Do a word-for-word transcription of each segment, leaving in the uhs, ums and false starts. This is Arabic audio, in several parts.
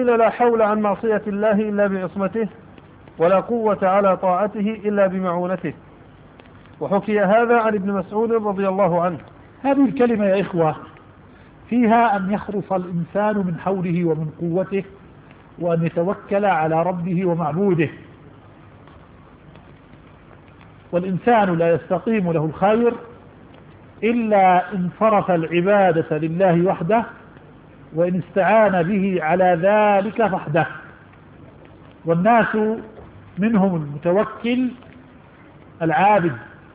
قيل لا حول عن معصية الله إلا بعصمته، ولا قوة على طاعته إلا بمعونته. وحكي هذا عن ابن مسعود رضي الله عنه. هذه الكلمة يا إخوة فيها أن يخرص الإنسان من حوله ومن قوته، وأن يتوكل على ربه ومعبوده. والإنسان لا يستقيم له الخير إلا إن صرف العبادة لله وحده، وإن استعان به على ذلك وحده. والناس منهم المتوكل العابد،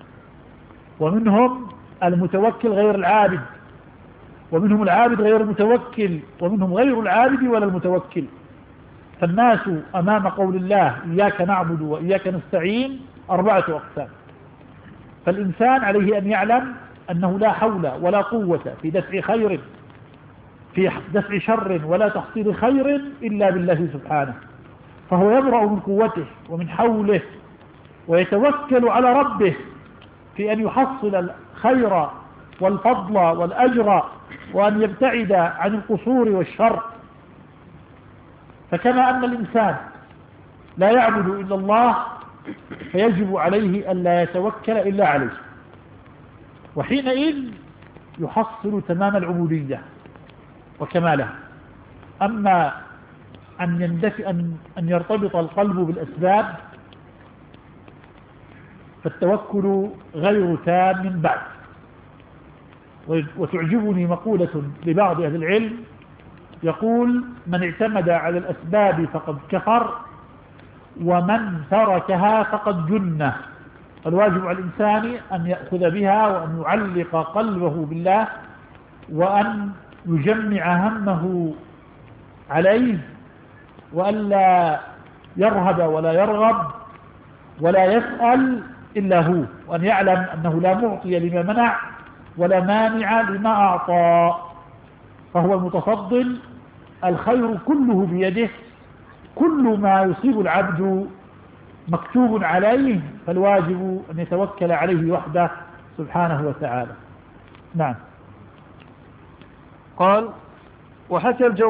ومنهم المتوكل غير العابد، ومنهم العابد غير المتوكل، ومنهم غير العابد ولا المتوكل. فالناس أمام قول الله إياك نعبد وإياك نستعين أربعة أقسام. فالإنسان عليه أن يعلم أنه لا حول ولا قوة في دفع خير في دفع شر ولا تحصيل خير إلا بالله سبحانه، فهو يبرأ من قوته ومن حوله، ويتوكل على ربه في أن يحصل الخير والفضل والأجر، وأن يبتعد عن القصور والشر. فكما أن الإنسان لا يعبد إلا الله، فيجب عليه أن لا يتوكل إلا عليه، وحينئذ يحصل تمام العبودية وكمالها. أما أن يندفع أن, أن يرتبط القلب بالأسباب، فالتوكل غير تام بعد. وتعجبني مقولة لبعض أهل العلم يقول: من اعتمد على الأسباب فقد كفر، ومن تركها فقد جنه. الواجب على الإنسان أن يأخذ بها، وأن يعلق قلبه بالله، وأن يجمع همه عليه، وألا يرهب ولا يرغب ولا يسأل إلا هو، وأن يعلم أنه لا معطي لما منع ولا مانع لما أعطى، فهو المتفضل، الخير كله بيده، كل ما يصيب العبد مكتوب عليه، فالواجب أن يتوكل عليه وحده سبحانه وتعالى. نعم. قال: وحكى الجو